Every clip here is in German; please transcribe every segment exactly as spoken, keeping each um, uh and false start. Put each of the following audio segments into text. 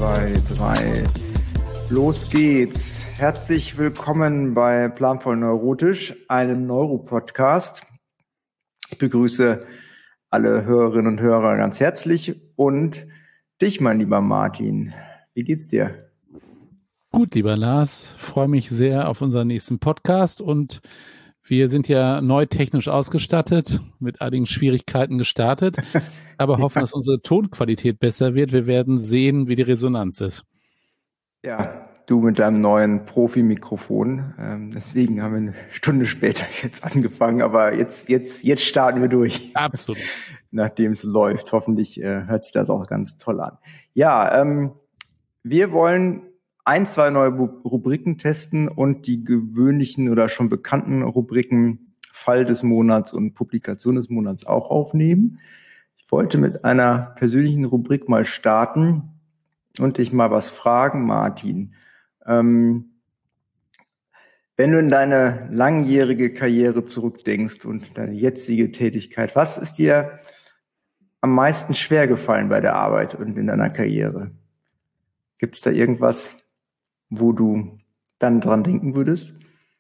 zwei, drei. Los geht's. Herzlich willkommen bei Planvoll Neurotisch, einem Neuro-Podcast. Ich begrüße alle Hörerinnen und Hörer ganz herzlich und dich, mein lieber Martin. Wie geht's dir? Gut, lieber Lars. Freue mich sehr auf unseren nächsten Podcast und wir sind ja neu technisch ausgestattet, mit einigen Schwierigkeiten gestartet, aber hoffen, ja. dass unsere Tonqualität besser wird. Wir werden sehen, wie die Resonanz ist. Ja, du mit deinem neuen Profi-Mikrofon. Ähm, deswegen haben wir eine Stunde später jetzt angefangen, aber jetzt, jetzt, jetzt starten wir durch. Absolut. Nachdem es läuft. Hoffentlich äh, hört sich das auch ganz toll an. Ja, ähm, wir wollen ein, zwei neue Rubriken testen und die gewöhnlichen oder schon bekannten Rubriken Fall des Monats und Publikation des Monats auch aufnehmen. Ich wollte mit einer persönlichen Rubrik mal starten und dich mal was fragen, Martin. Ähm, wenn du in deine langjährige Karriere zurückdenkst und deine jetzige Tätigkeit, was ist dir am meisten schwer gefallen bei der Arbeit und in deiner Karriere? Gibt es da irgendwas, wo du dann dran denken würdest?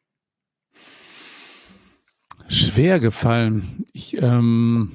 Schwer gefallen. Ich, ähm,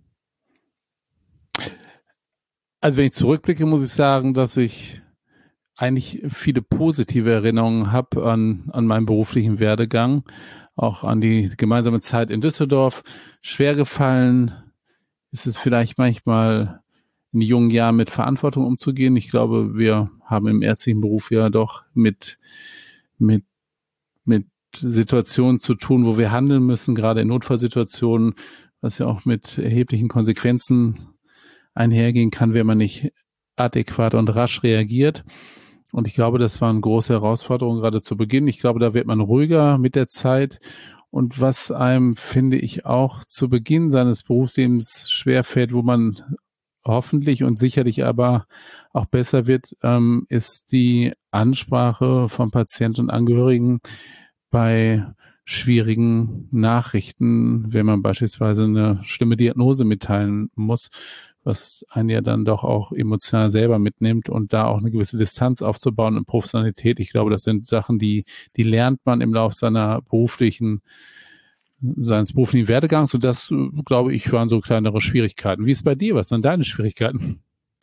also wenn ich zurückblicke, muss ich sagen, dass ich eigentlich viele positive Erinnerungen habe an, an meinen beruflichen Werdegang, auch an die gemeinsame Zeit in Düsseldorf. Schwer gefallen ist es vielleicht manchmal in jungen Jahren mit Verantwortung umzugehen. Ich glaube, wir haben im ärztlichen Beruf ja doch mit, mit, mit Situationen zu tun, wo wir handeln müssen, gerade in Notfallsituationen, was ja auch mit erheblichen Konsequenzen einhergehen kann, wenn man nicht adäquat und rasch reagiert. Und ich glaube, das war eine große Herausforderung gerade zu Beginn. Ich glaube, da wird man ruhiger mit der Zeit. Und was einem, finde ich, auch zu Beginn seines Berufslebens schwerfällt, wo man hoffentlich und sicherlich aber auch besser wird, ähm, ist die Ansprache von Patienten und Angehörigen bei schwierigen Nachrichten, wenn man beispielsweise eine schlimme Diagnose mitteilen muss, was einen ja dann doch auch emotional selber mitnimmt und da auch eine gewisse Distanz aufzubauen und Professionalität. Ich glaube, das sind Sachen, die, die lernt man im Laufe seiner beruflichen seines beruflichen Werdegangs und das, glaube ich, waren so kleinere Schwierigkeiten. Wie ist es bei dir? Was sind deine Schwierigkeiten?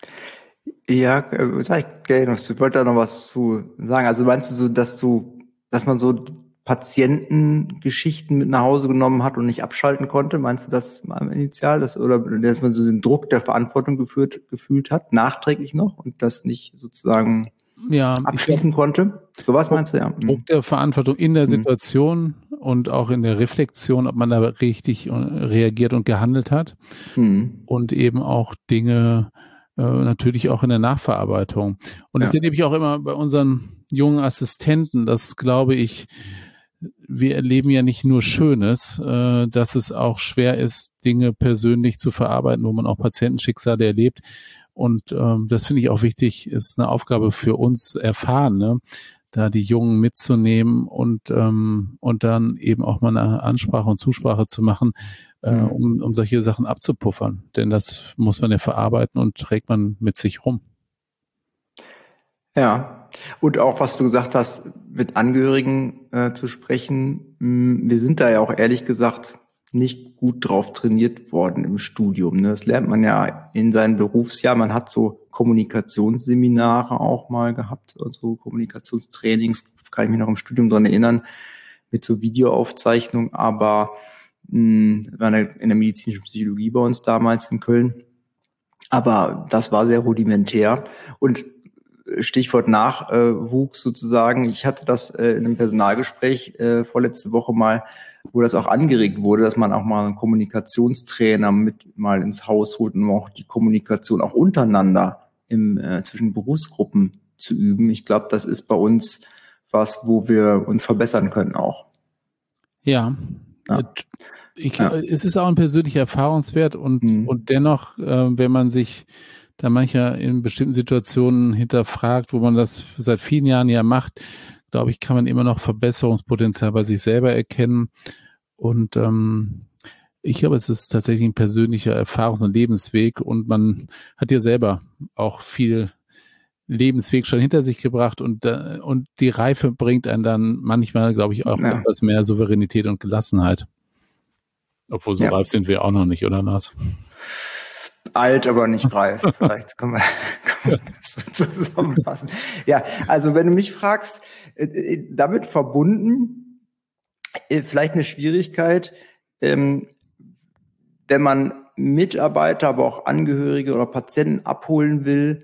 Ja, äh, sag ich gerne was. Ich wollte da noch was zu sagen. Also meinst du so, dass du, dass man so Patientengeschichten mit nach Hause genommen hat und nicht abschalten konnte? Meinst du das initial? Das, oder dass man so den Druck der Verantwortung geführt, gefühlt hat, nachträglich noch und das nicht sozusagen ja, abschließen glaub, konnte? So was meinst du, ja? Druck der Verantwortung in der Situation mhm. und auch in der Reflexion, ob man da richtig reagiert und gehandelt hat. Mhm. Und eben auch Dinge äh, natürlich auch in der Nachverarbeitung. Und das ja. erlebe ich auch immer bei unseren jungen Assistenten, das glaube ich, wir erleben ja nicht nur Schönes, äh, dass es auch schwer ist, Dinge persönlich zu verarbeiten, wo man auch Patientenschicksale erlebt. Und ähm, das finde ich auch wichtig, ist eine Aufgabe für uns Erfahrene, da die Jungen mitzunehmen und ähm, und dann eben auch mal eine Ansprache und Zusprache zu machen, äh, mhm. um, um solche Sachen abzupuffern. Denn das muss man ja verarbeiten und trägt man mit sich rum. Ja, und auch was du gesagt hast, mit Angehörigen äh, zu sprechen. Wir sind da ja auch ehrlich gesagt nicht gut drauf trainiert worden im Studium. Ne? Das lernt man ja in seinem Berufsjahr. Man hat so Kommunikationsseminare auch mal gehabt, also Kommunikationstrainings, kann ich mich noch im Studium dran erinnern, mit so Videoaufzeichnung. Aber mh, war in der medizinischen Psychologie bei uns damals in Köln. Aber das war sehr rudimentär. Und Stichwort Nachwuchs sozusagen. Ich hatte das äh, in einem Personalgespräch äh, vorletzte Woche mal, wo das auch angeregt wurde, dass man auch mal einen Kommunikationstrainer mit mal ins Haus holt, um auch die Kommunikation auch untereinander im äh, zwischen Berufsgruppen zu üben. Ich glaube, das ist bei uns was, wo wir uns verbessern können auch. Ja, ja. Ich, ja. Es ist auch ein persönlicher Erfahrungswert und, mhm. und dennoch, äh, wenn man sich da mancher in bestimmten Situationen hinterfragt, wo man das seit vielen Jahren ja macht, glaube ich, kann man immer noch Verbesserungspotenzial bei sich selber erkennen. Und ähm, ich glaube, es ist tatsächlich ein persönlicher Erfahrungs- und Lebensweg und man hat ja selber auch viel Lebensweg schon hinter sich gebracht und, äh, und die Reife bringt einen dann manchmal, glaube ich, auch Ja. etwas mehr Souveränität und Gelassenheit. Obwohl, so Ja. reif sind wir auch noch nicht, oder Lars? Alt, aber nicht reif. Vielleicht können wir, können wir das so zusammenfassen. Ja, also wenn du mich fragst, äh, damit verbunden, äh, vielleicht eine Schwierigkeit, ähm, wenn man Mitarbeiter, aber auch Angehörige oder Patienten abholen will,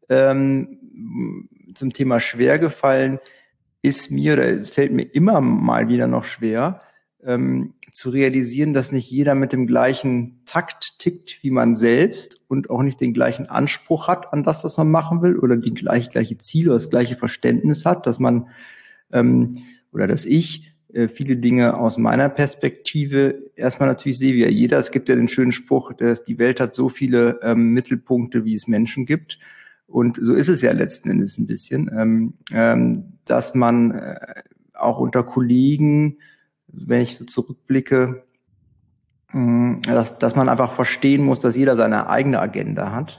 ähm, zum Thema schwer gefallen, ist mir oder fällt mir immer mal wieder noch schwer, ähm, zu realisieren, dass nicht jeder mit dem gleichen Takt tickt wie man selbst und auch nicht den gleichen Anspruch hat an das, was man machen will, oder die gleiche, gleiche Ziele oder das gleiche Verständnis hat, dass man ähm, oder dass ich äh, viele Dinge aus meiner Perspektive erstmal natürlich sehe, wie ja jeder. Es gibt ja den schönen Spruch, dass die Welt hat so viele ähm, Mittelpunkte, wie es Menschen gibt. Und so ist es ja letzten Endes ein bisschen, ähm, ähm, dass man äh, auch unter Kollegen, wenn ich so zurückblicke, mh, dass, dass man einfach verstehen muss, dass jeder seine eigene Agenda hat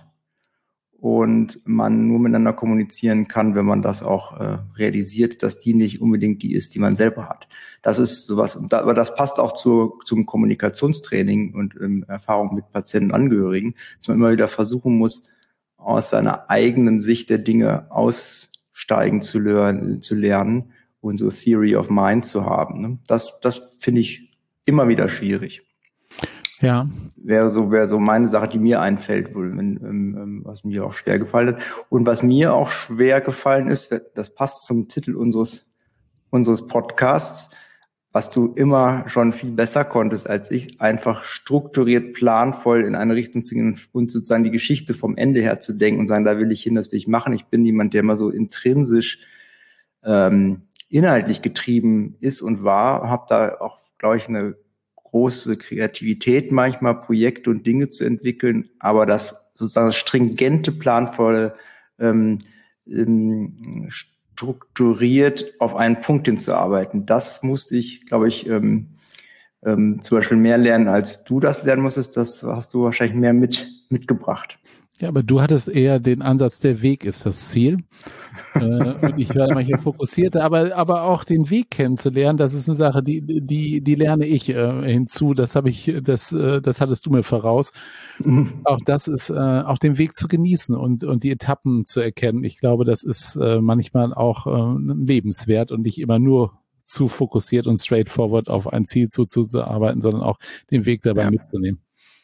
und man nur miteinander kommunizieren kann, wenn man das auch äh, realisiert, dass die nicht unbedingt die ist, die man selber hat. Das ist sowas, und da, aber das passt auch zu, zum Kommunikationstraining und ähm, Erfahrung mit Patienten und Angehörigen, dass man immer wieder versuchen muss, aus seiner eigenen Sicht der Dinge aussteigen zu lernen, zu lernen und so Theory of Mind zu haben. Ne? Das, das finde ich immer wieder schwierig. Ja. Wäre so, wäre so meine Sache, die mir einfällt, wohl, wenn, ähm, was mir auch schwer gefallen hat. Und was mir auch schwer gefallen ist, das passt zum Titel unseres, unseres Podcasts, was du immer schon viel besser konntest als ich, einfach strukturiert, planvoll in eine Richtung zu gehen und sozusagen die Geschichte vom Ende her zu denken und sagen, da will ich hin, das will ich machen. Ich bin jemand, der immer so intrinsisch ähm, inhaltlich getrieben ist und war, habe da auch, glaube ich, eine große Kreativität, manchmal Projekte und Dinge zu entwickeln, aber das sozusagen stringente, planvolle, ähm, ähm, strukturiert auf einen Punkt hinzuarbeiten. Das musste ich, glaube ich, ähm, ähm, zum Beispiel mehr lernen, als du das lernen musstest. Das hast du wahrscheinlich mehr mit mitgebracht. Ja, aber du hattest eher den Ansatz, der Weg ist das Ziel. äh, und ich war manchmal fokussierter, aber, aber auch den Weg kennenzulernen, das ist eine Sache, die, die, die lerne ich äh, hinzu. Das habe ich, das, äh, das hattest du mir voraus. Mhm. Auch das ist, äh, auch den Weg zu genießen und, und die Etappen zu erkennen. Ich glaube, das ist äh, manchmal auch äh, lebenswert und nicht immer nur zu fokussiert und straightforward auf ein Ziel zuzuarbeiten, sondern auch den Weg dabei ja. mitzunehmen.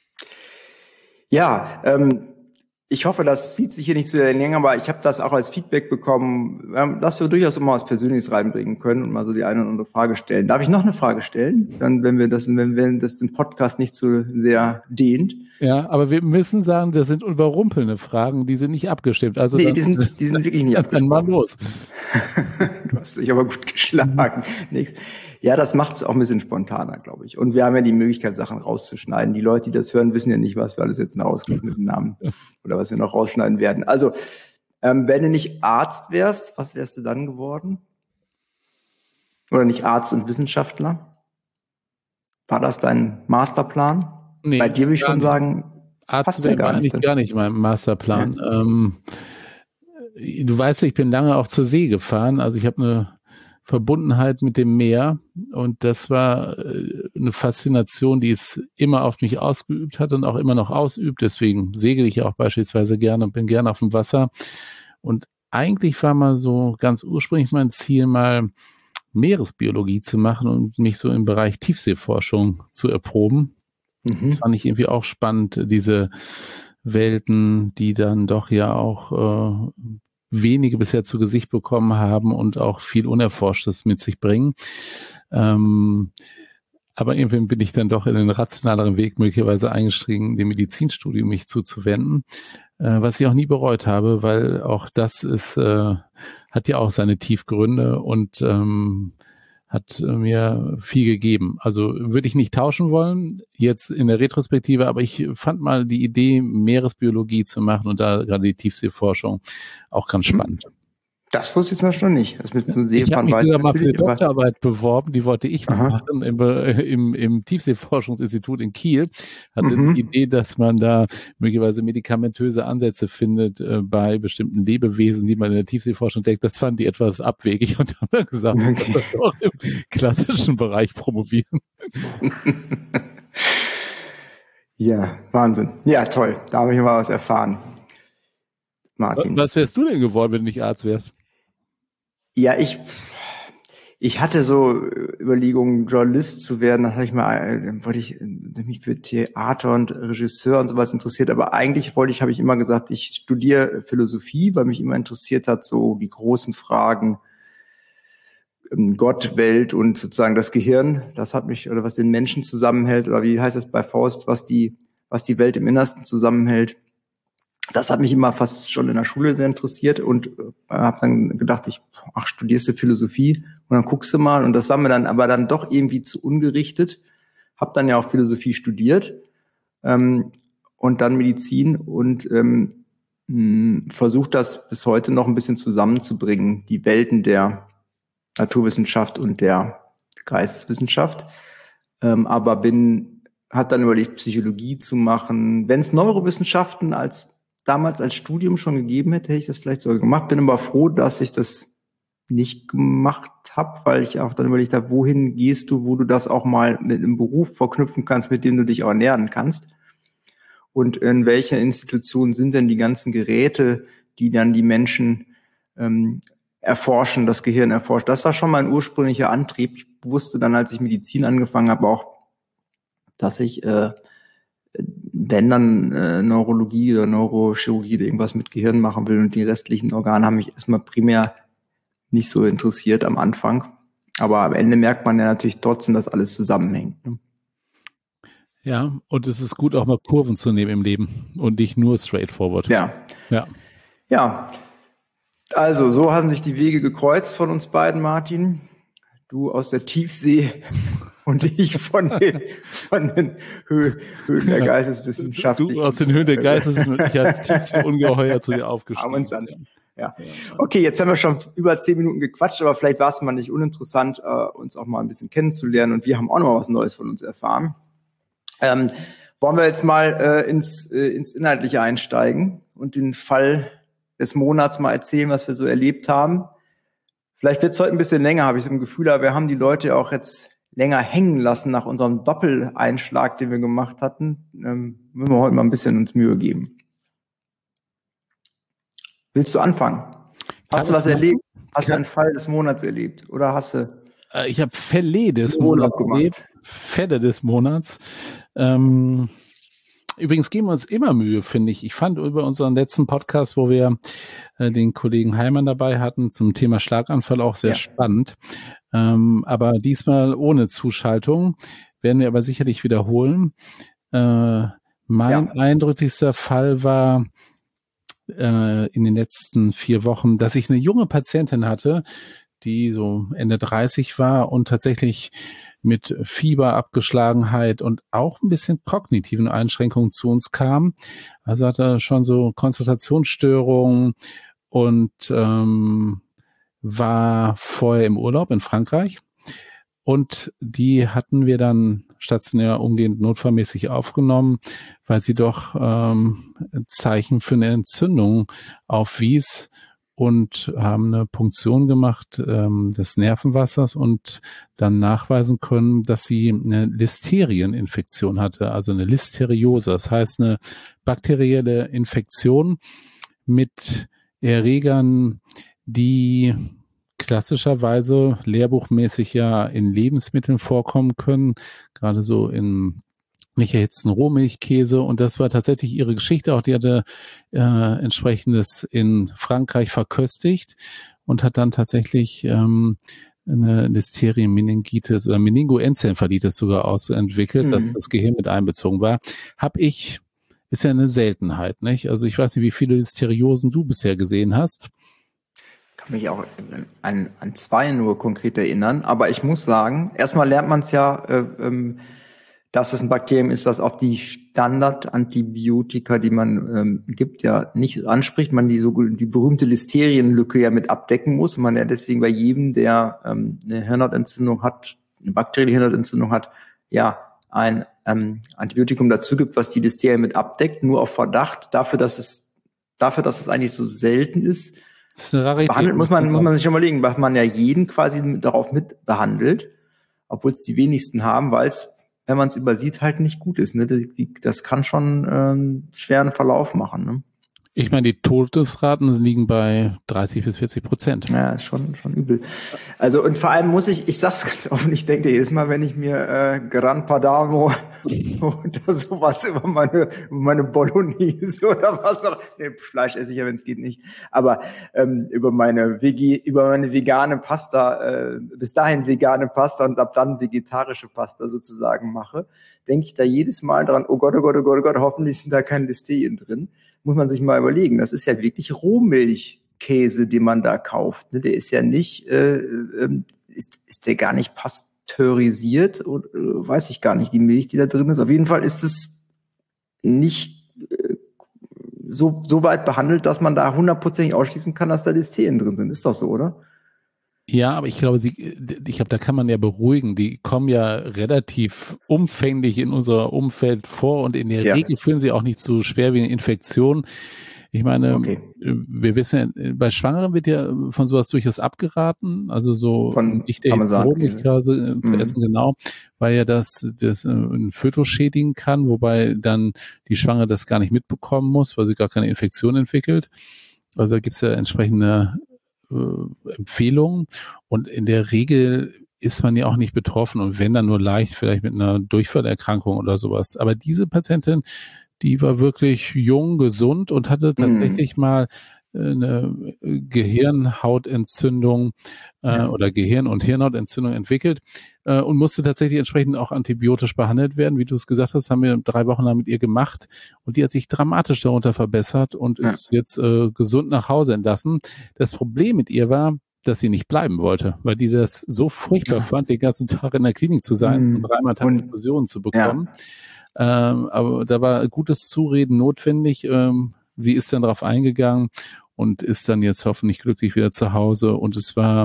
Ja, ähm, ich hoffe, das zieht sich hier nicht zu sehr länger, aber ich habe das auch als Feedback bekommen, dass wir durchaus immer was Persönliches reinbringen können und mal so die eine oder andere Frage stellen. Darf ich noch eine Frage stellen? Dann, wenn wir das, wenn, wenn das den Podcast nicht zu sehr dehnt. Ja, aber wir müssen sagen, das sind überrumpelnde Fragen, die sind nicht abgestimmt. Also nee, dann, die sind, die sind wirklich nicht abgestimmt. Dann mal los. Du hast dich aber gut geschlagen. Mhm. Ja, das macht es auch ein bisschen spontaner, glaube ich. Und wir haben ja die Möglichkeit, Sachen rauszuschneiden. Die Leute, die das hören, wissen ja nicht, was wir alles jetzt noch rauskriegen mit dem Namen oder was wir noch rausschneiden werden. Also, ähm, wenn du nicht Arzt wärst, was wärst du dann geworden? Oder nicht Arzt und Wissenschaftler? War das dein Masterplan? Nee, bei dir will ich schon nicht. sagen, Arzt wäre gar nicht, gar nicht mein Masterplan. Ja. Ähm, du weißt, ich bin lange auch zur See gefahren. Also ich habe eine Verbundenheit mit dem Meer und das war eine Faszination, die es immer auf mich ausgeübt hat und auch immer noch ausübt. Deswegen segel ich auch beispielsweise gerne und bin gerne auf dem Wasser. Und eigentlich war mal so ganz ursprünglich mein Ziel, mal Meeresbiologie zu machen und mich so im Bereich Tiefseeforschung zu erproben. Mhm. Das fand ich irgendwie auch spannend, diese Welten, die dann doch ja auch äh, wenige bisher zu Gesicht bekommen haben und auch viel Unerforschtes mit sich bringen. Ähm, aber irgendwann bin ich dann doch in den rationaleren Weg möglicherweise eingestiegen, dem Medizinstudium mich zuzuwenden, äh, was ich auch nie bereut habe, weil auch das ist, äh, hat ja auch seine Tiefgründe und ähm, hat mir viel gegeben. Also würde ich nicht tauschen wollen, jetzt in der Retrospektive, aber ich fand mal die Idee, Meeresbiologie zu machen und da gerade die Tiefseeforschung auch ganz spannend. Das wusste ich jetzt noch nicht. Das mit dem Ich habe mich sogar mal für eine aber- Doktorarbeit beworben, die wollte ich Aha. machen im, äh, im, im Tiefseeforschungsinstitut in Kiel. Hatte Mhm. die Idee, dass man da möglicherweise medikamentöse Ansätze findet äh, bei bestimmten Lebewesen, die man in der Tiefseeforschung denkt. Das fanden die etwas abwegig und haben dann gesagt, ich soll das doch im klassischen Bereich promovieren. Ja, Wahnsinn. Ja, toll. Da habe ich mal was erfahren. Martin. Was wärst du denn geworden, wenn du nicht Arzt wärst? Ja, ich, ich hatte so Überlegungen, Journalist zu werden. Dann hatte ich mal, dann wollte ich mich für Theater und Regisseur und sowas interessiert. Aber eigentlich wollte ich, habe ich immer gesagt, ich studiere Philosophie, weil mich immer interessiert hat, so die großen Fragen Gott, Welt und sozusagen das Gehirn. Das hat mich, oder was den Menschen zusammenhält, oder wie heißt es bei Faust, was die, was die Welt im Innersten zusammenhält. Das hat mich immer fast schon in der Schule sehr interessiert und äh, habe dann gedacht, ich, ach, studierst du Philosophie und dann guckst du mal. Und das war mir dann aber dann doch irgendwie zu ungerichtet. Habe dann ja auch Philosophie studiert ähm, und dann Medizin und ähm, versucht das bis heute noch ein bisschen zusammenzubringen, die Welten der Naturwissenschaft und der Geisteswissenschaft. Ähm, aber bin, hat dann überlegt, Psychologie zu machen. Wenn es Neurowissenschaften als damals als Studium schon gegeben hätte, hätte ich das vielleicht sogar gemacht. Bin aber froh, dass ich das nicht gemacht habe, weil ich auch dann überlegt habe, wohin gehst du, wo du das auch mal mit einem Beruf verknüpfen kannst, mit dem du dich auch ernähren kannst. Und in welcher Institution sind denn die ganzen Geräte, die dann die Menschen ähm, erforschen, das Gehirn erforschen. Das war schon mein ursprünglicher Antrieb. Ich wusste dann, als ich Medizin angefangen habe, auch, dass ich äh, wenn dann äh, Neurologie oder Neurochirurgie oder irgendwas mit Gehirn machen will und die restlichen Organe haben mich erstmal primär nicht so interessiert am Anfang. Aber am Ende merkt man ja natürlich trotzdem, dass alles zusammenhängt. Ne? Ja, und es ist gut, auch mal Kurven zu nehmen im Leben und nicht nur straightforward. Ja. Ja. Ja. Also, so haben sich die Wege gekreuzt von uns beiden, Martin. Du aus der Tiefsee und ich von den, von den Hö Höhen der Geisteswissenschaft. Du aus den Höhen der Geisteswissenschaft und ich als Tiefsee-Ungeheuer zu dir aufgestiegen. Uns an. Ja. Okay, jetzt haben wir schon über zehn Minuten gequatscht, aber vielleicht war es mal nicht uninteressant, uh, uns auch mal ein bisschen kennenzulernen und wir haben auch noch was Neues von uns erfahren. Ähm, wollen wir jetzt mal äh, ins, äh, ins Inhaltliche einsteigen und den Fall des Monats mal erzählen, was wir so erlebt haben. Vielleicht wird es heute ein bisschen länger, habe ich so ein Gefühl, aber wir haben die Leute auch jetzt länger hängen lassen nach unserem Doppeleinschlag, den wir gemacht hatten. Ähm, müssen wir heute mal ein bisschen uns Mühe geben. Willst du anfangen? Hast du was erlebt? Hast du einen Fall des Monats erlebt? Oder hast du... Ich habe Fälle des Monats erlebt. Fälle des Monats. Ähm, übrigens geben wir uns immer Mühe, finde ich. Ich fand über unseren letzten Podcast, wo wir äh, den Kollegen Heimann dabei hatten, zum Thema Schlaganfall auch sehr ja. spannend. Ähm, aber diesmal ohne Zuschaltung. Werden wir aber sicherlich wiederholen. Äh, mein ja. eindrücklichster Fall war äh, in den letzten vier Wochen, dass ich eine junge Patientin hatte, die so Ende dreißig war und tatsächlich mit Fieber, Abgeschlagenheit und auch ein bisschen kognitiven Einschränkungen zu uns kam. Also hatte schon so Konzentrationsstörungen und ähm, war vorher im Urlaub in Frankreich. Und die hatten wir dann stationär umgehend notfallmäßig aufgenommen, weil sie doch ähm, Zeichen für eine Entzündung aufwies und haben eine Punktion gemacht ähm, des Nervenwassers und dann nachweisen können, dass sie eine Listerieninfektion hatte, also eine Listeriose. Das heißt eine bakterielle Infektion mit Erregern, die klassischerweise lehrbuchmäßig ja in Lebensmitteln vorkommen können, gerade so in nicht erhitzten Rohmilchkäse, und das war tatsächlich ihre Geschichte. Auch die hatte äh, entsprechendes in Frankreich verköstigt und hat dann tatsächlich ähm, eine Listerien-Meningitis oder Meningoenzephalitis sogar ausentwickelt, mhm. dass das Gehirn mit einbezogen war. Hab ich, ist ja eine Seltenheit, nicht? Also ich weiß nicht, wie viele Listeriosen du bisher gesehen hast. Ich kann mich auch an, an zwei nur konkret erinnern, aber ich muss sagen, erstmal lernt man es ja äh, ähm, dass es ein Bakterium ist, was auf die Standardantibiotika, die man ähm, gibt, ja nicht anspricht, man die so die berühmte Listerienlücke ja mit abdecken muss und man ja deswegen bei jedem, der ähm, eine Hirnhautentzündung hat, eine bakterielle Hirnhautentzündung hat, ja ein ähm, Antibiotikum dazu gibt, was die Listerien mit abdeckt, nur auf Verdacht, dafür, dass es dafür, dass es eigentlich so selten ist. Das ist eine Rarität. Behandelt muss man, muss man sich schon überlegen, weil man ja jeden quasi mit, darauf mit behandelt, obwohl es die wenigsten haben, weil es, wenn man es übersieht, halt nicht gut ist. Ne? Das, die, das kann schon ähm, schweren Verlauf machen. Ne? Ich meine, die Todesraten liegen bei dreißig bis vierzig Prozent. Ja, ist schon, schon übel. Also, und vor allem muss ich, ich sag's ganz offen, ich denke jedes Mal, wenn ich mir äh, Gran Padano oder sowas über meine, über meine Bolognese oder was auch, nee, Fleisch esse ich ja, wenn es geht nicht, aber ähm, über meine Vegi, über meine vegane Pasta, äh, bis dahin vegane Pasta und ab dann vegetarische Pasta sozusagen mache, denke ich da jedes Mal dran, oh Gott, oh Gott, oh Gott, oh Gott, hoffentlich sind da keine Listerien drin. Muss man sich mal überlegen. Das ist ja wirklich Rohmilchkäse, den man da kauft. Der ist ja nicht, äh, ist, ist der gar nicht pasteurisiert oder äh, weiß ich gar nicht, die Milch, die da drin ist. Auf jeden Fall ist es nicht äh, so, so weit behandelt, dass man da hundertprozentig ausschließen kann, dass da Listerien drin sind. Ist doch so, oder? Ja, aber ich glaube, sie, ich glaube, da kann man ja beruhigen. Die kommen ja relativ umfänglich in unser Umfeld vor und in der ja. Regel führen sie auch nicht so schwer wie eine Infektion. Ich meine, okay. wir wissen ja, bei Schwangeren wird ja von sowas durchaus abgeraten, also so von nicht der Rohmilchkäse zu essen, mhm. genau, weil ja das, das ein Fötus schädigen kann, wobei dann die Schwangere das gar nicht mitbekommen muss, weil sie gar keine Infektion entwickelt. Also da gibt es ja entsprechende Empfehlungen und in der Regel ist man ja auch nicht betroffen und wenn dann nur leicht, vielleicht mit einer Durchfallerkrankung oder sowas. Aber diese Patientin, die war wirklich jung, gesund und hatte tatsächlich mhm. mal eine Gehirnhautentzündung äh, ja. oder Gehirn- und Hirnhautentzündung entwickelt äh, und musste tatsächlich entsprechend auch antibiotisch behandelt werden. Wie du es gesagt hast, haben wir drei Wochen lang mit ihr gemacht und die hat sich dramatisch darunter verbessert und ja. ist jetzt äh, gesund nach Hause entlassen. Das Problem mit ihr war, dass sie nicht bleiben wollte, weil die das so furchtbar ja. fand, den ganzen Tag in der Klinik zu sein mhm. und dreimal Tag Infusionen zu bekommen. Ja. Ähm, aber da war gutes Zureden notwendig. Ähm, sie ist dann darauf eingegangen und ist dann jetzt hoffentlich glücklich wieder zu Hause. Und es war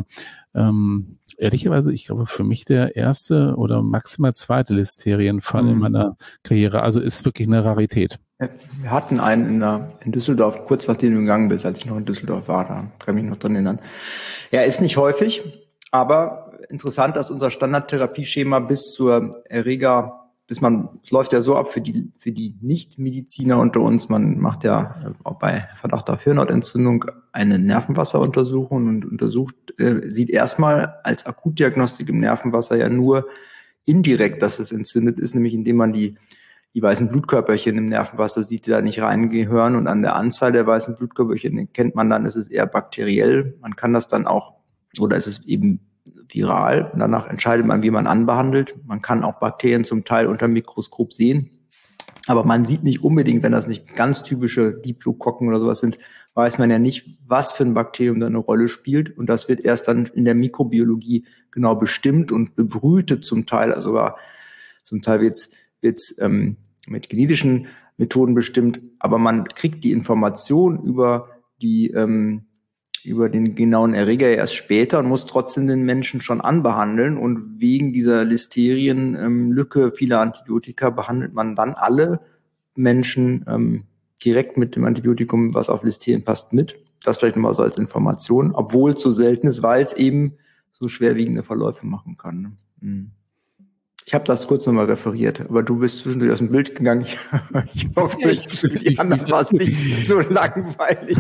ähm, ehrlicherweise, ich glaube, für mich der erste oder maximal zweite Listerienfall mhm. in meiner Karriere. Also ist wirklich eine Rarität. Wir hatten einen in, der, in Düsseldorf, kurz nachdem du gegangen bist, als ich noch in Düsseldorf war, da kann ich mich noch dran erinnern. Ja, ist nicht häufig, aber interessant, dass unser Standardtherapieschema bis zur Erreger bis man, es läuft ja so ab für die, für die Nicht-Mediziner unter uns, man macht ja auch bei Verdacht auf Hirnhautentzündung eine Nervenwasseruntersuchung und untersucht, äh, sieht erstmal als Akutdiagnostik im Nervenwasser ja nur indirekt, dass es entzündet ist, nämlich indem man die, die weißen Blutkörperchen im Nervenwasser sieht, die da nicht reingehören und an der Anzahl der weißen Blutkörperchen kennt man dann, ist es eher bakteriell. Man kann das dann auch, oder ist es eben viral. Danach entscheidet man, wie man anbehandelt. Man kann auch Bakterien zum Teil unter dem Mikroskop sehen. Aber man sieht nicht unbedingt, wenn das nicht ganz typische Diplokokken oder sowas sind, weiß man ja nicht, was für ein Bakterium da eine Rolle spielt. Und das wird erst dann in der Mikrobiologie genau bestimmt und bebrütet zum Teil. Also sogar zum Teil wird es ähm, mit genetischen Methoden bestimmt. Aber man kriegt die Information über die ähm, über den genauen Erreger erst später und muss trotzdem den Menschen schon anbehandeln. Und wegen dieser Listerienlücke ähm, vieler Antibiotika behandelt man dann alle Menschen ähm, direkt mit dem Antibiotikum, was auf Listerien passt, mit. Das vielleicht nochmal so als Information, obwohl es so selten ist, weil es eben so schwerwiegende Verläufe machen kann. Ne? Mhm. Ich habe das kurz nochmal referiert, aber du bist zwischendurch aus dem Bild gegangen. Ich hoffe, ich, für die anderen war es nicht so langweilig.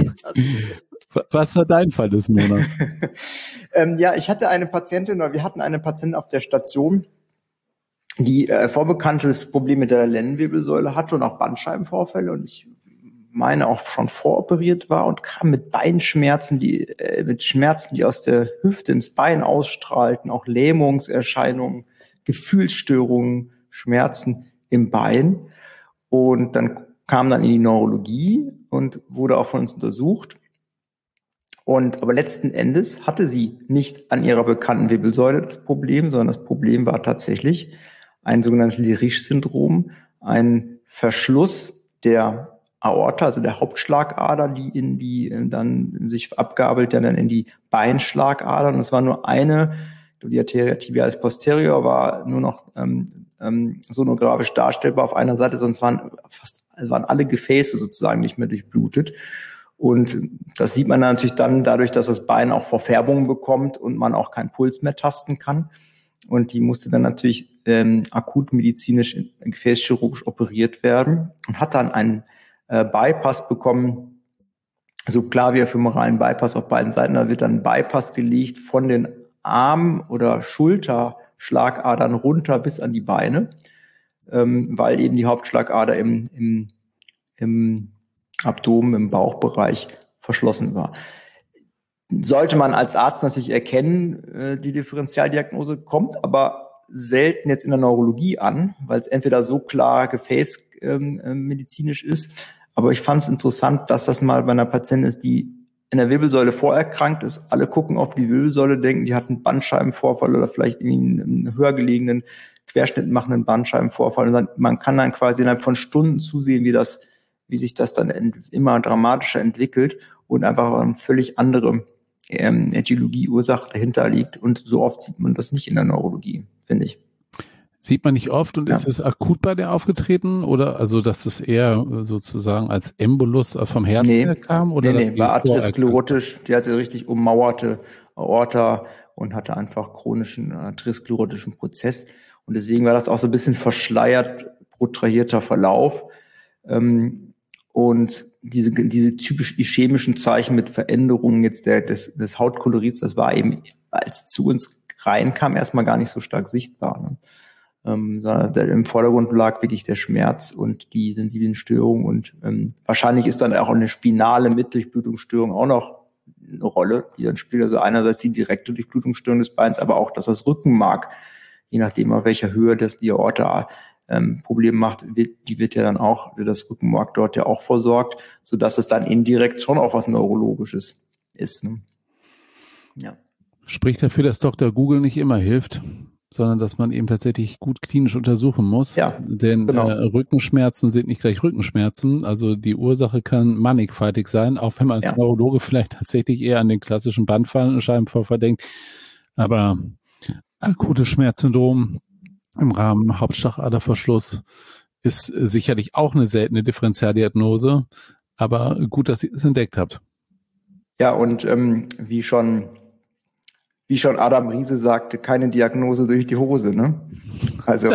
Was war dein Fall des Monats? ähm, ja, ich hatte eine Patientin, oder wir hatten eine Patientin auf der Station, die äh, vorbekanntes Problem mit der Lendenwirbelsäule hatte und auch Bandscheibenvorfälle und ich meine auch schon voroperiert war und kam mit Beinschmerzen, die äh, mit Schmerzen, die aus der Hüfte ins Bein ausstrahlten, auch Lähmungserscheinungen, Gefühlsstörungen, Schmerzen im Bein. Und dann kam dann in die Neurologie und wurde auch von uns untersucht. Und aber letzten Endes hatte sie nicht an ihrer bekannten Wirbelsäule das Problem, sondern das Problem war tatsächlich ein sogenanntes Leriche-Syndrom, ein Verschluss der Aorta, also der Hauptschlagader, die in die dann sich abgabelt, ja dann in die Beinschlagader. Und es war nur eine, die Arteria tibialis posterior war nur noch ähm, ähm, sonografisch darstellbar auf einer Seite, sonst waren fast waren alle Gefäße sozusagen nicht mehr durchblutet. Und das sieht man natürlich dann dadurch, dass das Bein auch Verfärbungen bekommt und man auch keinen Puls mehr tasten kann. Und die musste dann natürlich ähm, akut medizinisch, gefäßchirurgisch operiert werden und hat dann einen äh, Bypass bekommen, subclaviofemoralen Bypass auf beiden Seiten. Da wird dann ein Bypass gelegt von den Arm- oder Schulterschlagadern runter bis an die Beine, ähm, weil eben die Hauptschlagader im, im, im Abdomen, im Bauchbereich verschlossen war. Sollte man als Arzt natürlich erkennen, äh, die Differentialdiagnose kommt aber selten jetzt in der Neurologie an, weil es entweder so klar gefäßmedizinisch ähm, ist. Aber ich fand es interessant, dass das mal bei einer Patientin ist, die in der Wirbelsäule vorerkrankt ist. Alle gucken auf die Wirbelsäule, denken, die hat einen Bandscheibenvorfall oder vielleicht irgendwie einen höher gelegenen Querschnitt machenden Bandscheibenvorfall. Und dann, man kann dann quasi innerhalb von Stunden zusehen, wie das, wie sich das dann ent- immer dramatischer entwickelt und einfach eine völlig andere ähm, Ätiologie-Ursache dahinter liegt. Und so oft sieht man das nicht in der Neurologie, finde ich. Sieht man nicht oft und Ja. ist es akut bei der aufgetreten oder also, dass es eher sozusagen als Embolus vom Herzen Nee, her kam? Oder nee, dass nee, die war vorerkrankt atherosklerotisch, die hatte richtig ummauerte Aorta und hatte einfach chronischen atherosklerotischen Prozess. Und deswegen war das auch so ein bisschen verschleiert, protrahierter Verlauf. Ähm, und diese, diese typisch ischämischen Zeichen mit Veränderungen jetzt der, des, des Hautkolorits, das war eben, als es zu uns reinkam, erstmal gar nicht so stark sichtbar. Ne? Ähm, sondern der, im Vordergrund lag wirklich der Schmerz und die sensiblen Störungen. Und ähm, wahrscheinlich ist dann auch eine spinale Mitdurchblutungsstörung auch noch eine Rolle, die dann spielt. Also einerseits die direkte Durchblutungsstörung des Beins, aber auch, dass das Rückenmark, je nachdem auf welcher Höhe das die Aorta ähm, Probleme macht, wird, die wird ja dann auch, das Rückenmark dort ja auch versorgt, sodass es dann indirekt schon auch was Neurologisches ist. Ne? Ja. Spricht dafür, dass Doktor Google nicht immer hilft, sondern dass man eben tatsächlich gut klinisch untersuchen muss. Ja, Denn genau. äh, Rückenschmerzen sind nicht gleich Rückenschmerzen. Also die Ursache kann mannigfaltig sein, auch wenn man als Ja. Neurologe vielleicht tatsächlich eher an den klassischen Bandscheibenvorfall denkt. Aber akutes Schmerzsyndrom im Rahmen Hauptschlagaderverschluss ist sicherlich auch eine seltene Differentialdiagnose. Aber gut, dass ihr es entdeckt habt. Ja, und ähm, wie schon Wie schon Adam Riese sagte, keine Diagnose durch die Hose, ne? Also,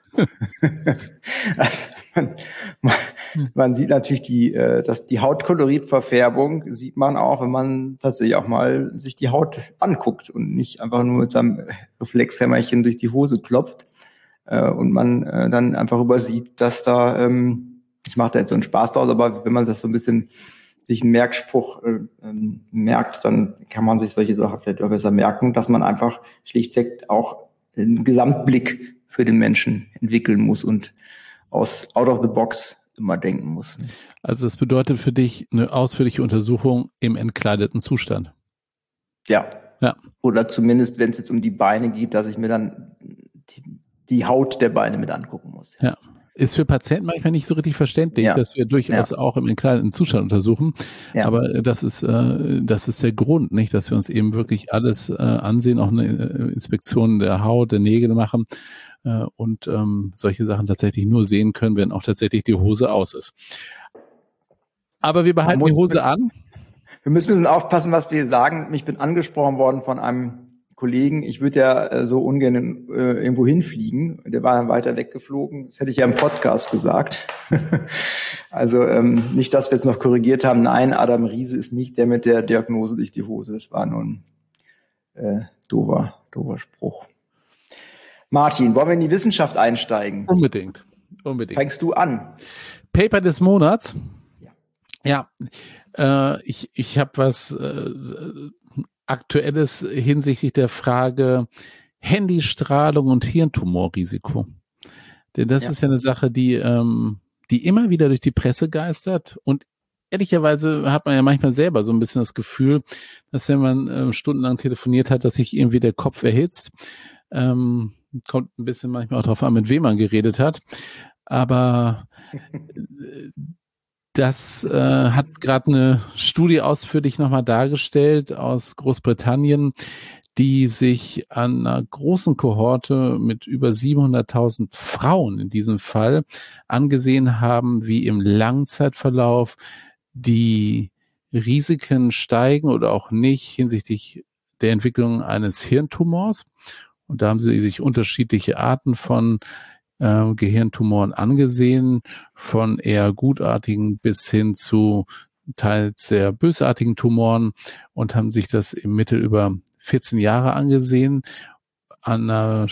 also man, man, man sieht natürlich die, äh, dass die Hautkoloritverfärbung sieht man auch, wenn man tatsächlich auch mal sich die Haut anguckt und nicht einfach nur mit seinem Reflexhämmerchen durch die Hose klopft äh, und man äh, dann einfach übersieht, dass da, ähm, ich mache da jetzt so einen Spaß draus, aber wenn man das so ein bisschen sich einen Merkspruch äh, ähm, merkt, dann kann man sich solche Sachen vielleicht auch besser merken, dass man einfach schlichtweg auch einen Gesamtblick für den Menschen entwickeln muss und aus out of the box immer denken muss. Also das bedeutet für dich eine ausführliche Untersuchung im entkleideten Zustand. Ja. Ja. Oder zumindest, wenn es jetzt um die Beine geht, dass ich mir dann die, die Haut der Beine mit angucken muss. Ja. Ist für Patienten manchmal nicht so richtig verständlich, Ja. dass wir durchaus Ja. auch im entkleideten Zustand untersuchen. Ja. Aber das ist, äh, das ist der Grund, nicht, dass wir uns eben wirklich alles äh, ansehen, auch eine äh, Inspektion der Haut, der Nägel machen äh, und ähm, solche Sachen tatsächlich nur sehen können, wenn auch tatsächlich die Hose aus ist. Aber wir behalten die Hose an. Wir müssen ein bisschen aufpassen, was wir sagen. Ich bin angesprochen worden von einem Kollegen, ich würde ja äh, so ungern äh, irgendwo hinfliegen. Der war dann weiter weggeflogen. Das hätte ich ja im Podcast gesagt. Also ähm, nicht, dass wir jetzt noch korrigiert haben. Nein, Adam Riese ist nicht der mit der Diagnose durch die Hose. Das war nur ein äh, doofer, doofer Spruch. Martin, wollen wir in die Wissenschaft einsteigen? Unbedingt. Unbedingt. Fängst du an? Paper des Monats. Ja. Ja, äh, ich, ich habe was äh, Aktuelles hinsichtlich der Frage Handystrahlung und Hirntumorrisiko. Denn das Ja. ist ja eine Sache, die, ähm, die immer wieder durch die Presse geistert. Und ehrlicherweise hat man ja manchmal selber so ein bisschen das Gefühl, dass wenn man äh, stundenlang telefoniert hat, dass sich irgendwie der Kopf erhitzt. Ähm, kommt ein bisschen manchmal auch drauf an, mit wem man geredet hat. Aber das äh, hat gerade eine Studie ausführlich nochmal dargestellt aus Großbritannien, die sich an einer großen Kohorte mit über siebenhunderttausend Frauen in diesem Fall angesehen haben, wie im Langzeitverlauf die Risiken steigen oder auch nicht hinsichtlich der Entwicklung eines Hirntumors. Und da haben sie sich unterschiedliche Arten von äh, Gehirntumoren angesehen, von eher gutartigen bis hin zu teils sehr bösartigen Tumoren, und haben sich das im Mittel über vierzehn Jahre angesehen, an einer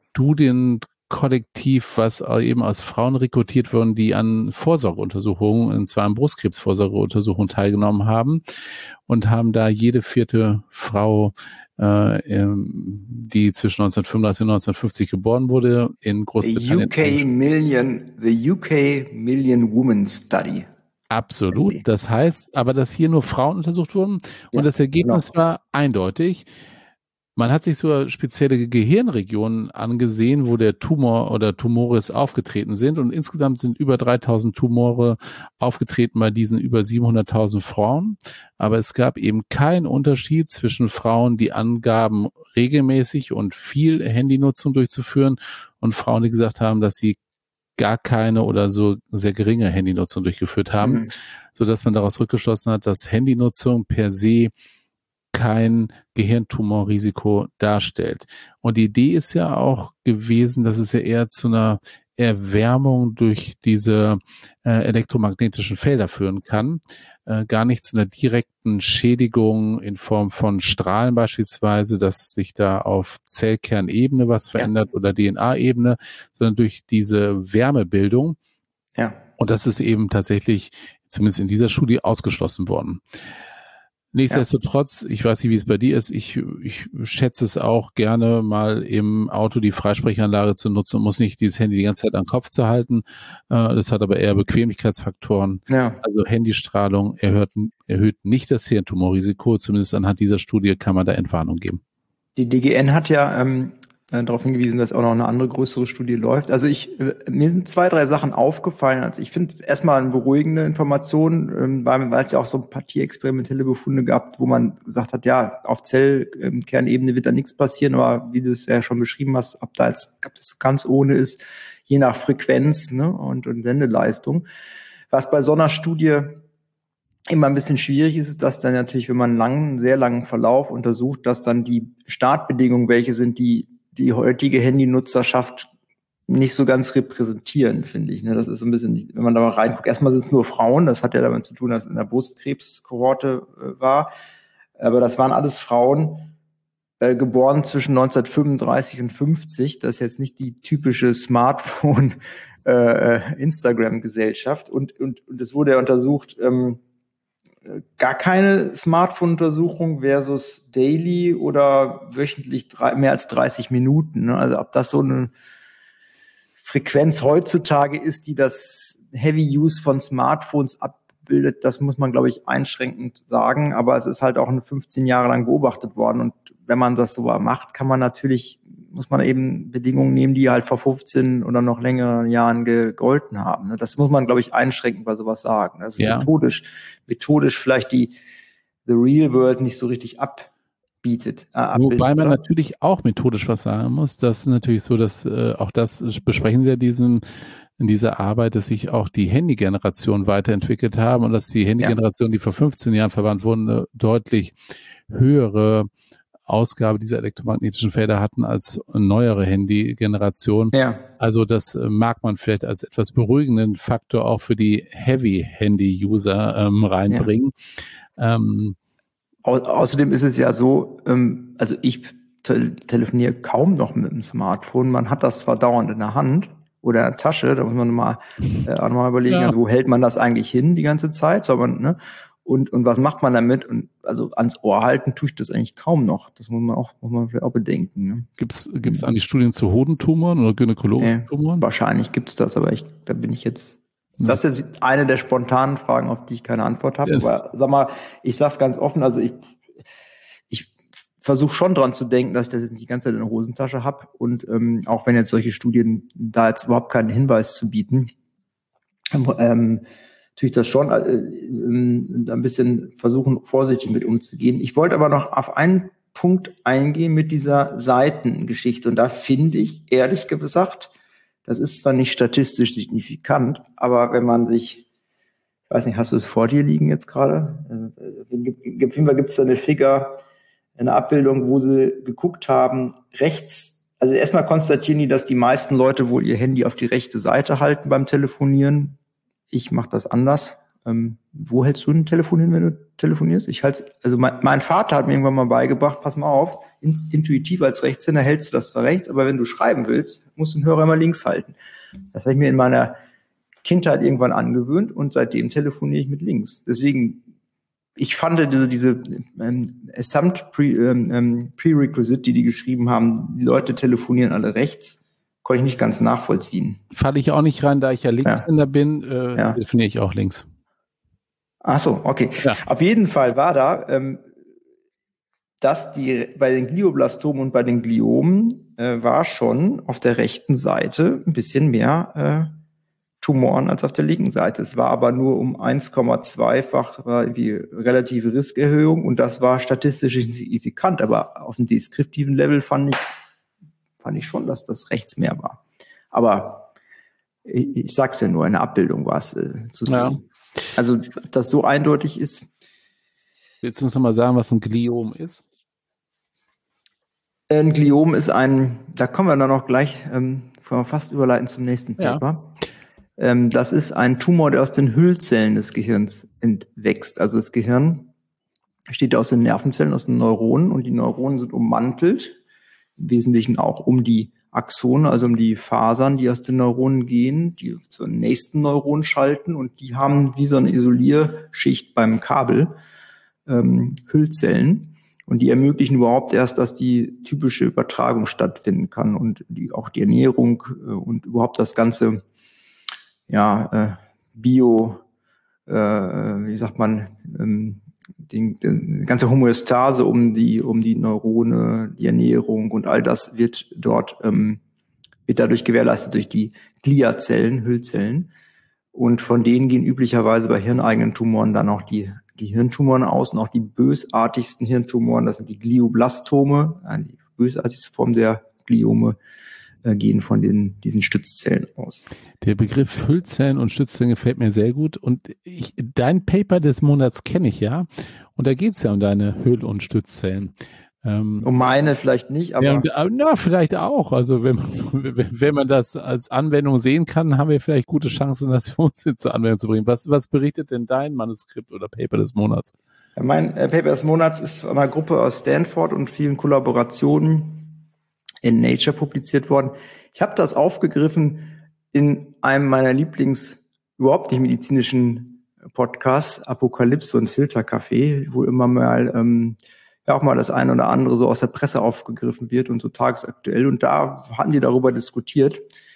Studienkollektiv, was eben aus Frauen rekrutiert wurden, die an Vorsorgeuntersuchungen, und zwar an Brustkrebsvorsorgeuntersuchungen teilgenommen haben, und haben da jede vierte Frau, äh, die zwischen neunzehnhundertfünfunddreißig und neunzehnhundertfünfzig geboren wurde, in Großbritannien. The U K Million, the U K Million Woman Study. Absolut. Das heißt aber, dass hier nur Frauen untersucht wurden, und Ja, das Ergebnis genau. war eindeutig. Man hat sich so spezielle Gehirnregionen angesehen, wo der Tumor oder Tumores aufgetreten sind, und insgesamt sind über dreitausend Tumore aufgetreten bei diesen über siebenhunderttausend Frauen. Aber es gab eben keinen Unterschied zwischen Frauen, die angaben, regelmäßig und viel Handynutzung durchzuführen, und Frauen, die gesagt haben, dass sie gar keine oder so sehr geringe Handynutzung durchgeführt haben, mhm. sodass man daraus rückgeschlossen hat, dass Handynutzung per se kein Gehirntumorrisiko darstellt. Und die Idee ist ja auch gewesen, dass es ja eher zu einer Erwärmung durch diese äh, elektromagnetischen Felder führen kann, äh, gar nicht zu einer direkten Schädigung in Form von Strahlen beispielsweise, dass sich da auf Zellkernebene was verändert, ja, oder D N A-Ebene, sondern durch diese Wärmebildung. Ja. Und das ist eben tatsächlich, zumindest in dieser Studie, ausgeschlossen worden. Nichtsdestotrotz, ich weiß nicht, wie es bei dir ist, ich, ich schätze es auch gerne, mal im Auto die Freisprechanlage zu nutzen und muss nicht dieses Handy die ganze Zeit am Kopf zu halten. Das hat aber eher Bequemlichkeitsfaktoren. Ja. Also Handystrahlung erhöht, erhöht nicht das Hirntumorrisiko, zumindest anhand dieser Studie kann man da Entwarnung geben. Die D G N hat ja ähm, darauf hingewiesen, dass auch noch eine andere größere Studie läuft. Also ich, äh, mir sind zwei, drei Sachen aufgefallen. Also ich finde erstmal eine beruhigende Information, ähm, weil, weil es ja auch so ein paar tierexperimentelle Befunde gab, wo man gesagt hat, ja, auf Zellkernebene wird da nichts passieren, aber wie du es ja schon beschrieben hast, ob da jetzt ob das ganz ohne ist, je nach Frequenz, ne, und, und Sendeleistung. Was bei so einer Studie immer ein bisschen schwierig ist, ist, dass dann natürlich, wenn man einen langen, sehr langen Verlauf untersucht, dass dann die Startbedingungen, welche sind, die die heutige Handynutzerschaft nicht so ganz repräsentieren, finde ich. Das ist so ein bisschen, wenn man da mal reinguckt, erstmal sind es nur Frauen, das hat ja damit zu tun, dass es in der Brustkrebskohorte äh, war, aber das waren alles Frauen, äh, geboren zwischen neunzehnhundertfünfunddreißig und fünfzig, das ist jetzt nicht die typische Smartphone äh, Instagram-Gesellschaft, und und und es wurde ja untersucht, ähm, gar keine Smartphone-Untersuchung versus daily oder wöchentlich drei, mehr als dreißig Minuten. Ne? Also ob das so eine Frequenz heutzutage ist, die das Heavy Use von Smartphones abbildet, das muss man, glaube ich, einschränkend sagen. Aber es ist halt auch fünfzehn Jahre lang beobachtet worden. Und wenn man das so macht, kann man natürlich, muss man eben Bedingungen nehmen, die halt vor fünfzehn oder noch längeren Jahren gegolten haben. Ne? Das muss man, glaube ich, einschränkend bei sowas sagen. Das ist ja methodisch, methodisch vielleicht die the real world nicht so richtig abbietet. Äh, abbildet, Wobei man oder? natürlich auch methodisch was sagen muss. Das ist natürlich so, dass äh, auch das besprechen Sie ja diesen, in dieser Arbeit, dass sich auch die Handy-Generation weiterentwickelt haben und dass die Handy-Generation, ja, die vor fünfzehn Jahren verwandt wurden, eine deutlich höhere Ausgabe dieser elektromagnetischen Felder hatten als neuere Handy-Generation. Ja. Also das äh, mag man vielleicht als etwas beruhigenden Faktor auch für die Heavy-Handy-User ähm, reinbringen. Ja. Ähm, Au außerdem ist es ja so, ähm, also ich te telefoniere kaum noch mit dem Smartphone. Man hat das zwar dauernd in der Hand oder in der Tasche, da muss man mal, äh, auch noch mal überlegen, ja, also wo hält man das eigentlich hin die ganze Zeit? Soll man, ne? Und, und was macht man damit? Und also ans Ohr halten tue ich das eigentlich kaum noch. Das muss man auch, muss man vielleicht auch bedenken. Ne? Gibt's, gibt's eigentlich Studien zu Hodentumoren oder gynäkologischen Tumoren? Nee, wahrscheinlich gibt's das, aber ich, da bin ich jetzt, ja. Das ist jetzt eine der spontanen Fragen, auf die ich keine Antwort habe. Aber sag mal, ich sag's ganz offen, also ich, ich versuche schon dran zu denken, dass ich das jetzt nicht die ganze Zeit in der Hosentasche habe. Und ähm, auch wenn jetzt solche Studien da jetzt überhaupt keinen Hinweis zu bieten, ähm, tue ich das schon äh, äh, ein bisschen versuchen, vorsichtig mit umzugehen. Ich wollte aber noch auf einen Punkt eingehen mit dieser Seitengeschichte. Und da finde ich, ehrlich gesagt, das ist zwar nicht statistisch signifikant, aber wenn man sich, ich weiß nicht, hast du es vor dir liegen jetzt gerade? Gibt es da eine Figur, eine Abbildung, wo sie geguckt haben, rechts, also erstmal konstatieren die, dass die meisten Leute wohl ihr Handy auf die rechte Seite halten beim Telefonieren. Ich mache das anders. Ähm, wo hältst du ein Telefon hin, wenn du telefonierst? Ich halte, also mein, mein Vater hat mir irgendwann mal beigebracht, pass mal auf, in, intuitiv als Rechtshänder hältst du das zwar rechts, aber wenn du schreiben willst, musst du den Hörer immer links halten. Das habe ich mir in meiner Kindheit irgendwann angewöhnt und seitdem telefoniere ich mit links. Deswegen, ich fand diese, diese ähm, Assumped Pre, ähm, Prerequisite, die die geschrieben haben, die Leute telefonieren alle rechts, konnte ich nicht ganz nachvollziehen. Falle ich auch nicht rein, da ich ja Linkshänder ja. bin, äh, ja. telefoniere ich auch links. Ach so, okay. Ja. Auf jeden Fall war da, ähm, dass die bei den Glioblastomen und bei den Gliomen äh, war schon auf der rechten Seite ein bisschen mehr äh, Tumoren als auf der linken Seite. Es war aber nur um eins Komma zwei-fach war irgendwie relative Riskerhöhung und das war statistisch signifikant, aber auf dem deskriptiven Level fand ich, fand ich schon, dass das rechts mehr war. Aber ich, ich sag's ja nur, in der Abbildung war es äh, zu sehen. Ja. Also, dass so eindeutig ist. Willst du uns noch mal sagen, was ein Gliom ist? Ein Gliom ist ein, da kommen wir dann noch gleich, ähm, können wir fast überleiten zum nächsten Paper. Ja. Ähm, das ist ein Tumor, der aus den Hüllzellen des Gehirns entwächst. Also das Gehirn besteht aus den Nervenzellen, aus den Neuronen und die Neuronen sind ummantelt, im Wesentlichen auch um die Axone, also um die Fasern, die aus den Neuronen gehen, die zur nächsten Neuron schalten und die haben wie so eine Isolierschicht beim Kabel, ähm, Hüllzellen und die ermöglichen überhaupt erst, dass die typische Übertragung stattfinden kann und die, auch die Ernährung äh, und überhaupt das ganze ja, äh, Bio, äh, wie sagt man, ähm, die, die ganze Homöostase um die um die Neurone, die Ernährung und all das wird dort ähm, wird dadurch gewährleistet durch die Gliazellen, Hüllzellen und von denen gehen üblicherweise bei hirneigenen Tumoren dann auch die die Hirntumoren aus und auch die bösartigsten Hirntumoren, das sind die Glioblastome, die bösartigste Form der Gliome, äh, gehen von den diesen Stützzellen aus. Der Begriff Hüllzellen und Stützzellen gefällt mir sehr gut und ich, dein Paper des Monats kenne ich ja und da geht es ja um deine Hüll- und Stützzellen. Ähm, um meine vielleicht nicht, aber... Ja, und, na, vielleicht auch. Also wenn, wenn man das als Anwendung sehen kann, haben wir vielleicht gute Chancen, das für uns zur Anwendung zu bringen. Was, was berichtet denn dein Manuskript oder Paper des Monats? Ja, mein äh, Paper des Monats ist von einer Gruppe aus Stanford und vielen Kollaborationen in Nature publiziert worden. Ich habe das aufgegriffen in einem meiner Lieblings überhaupt nicht medizinischen Podcasts, Apokalypse und Filterkaffee, wo immer mal ähm, ja auch mal das eine oder andere so aus der Presse aufgegriffen wird und so tagesaktuell. Und da hatten die darüber diskutiert.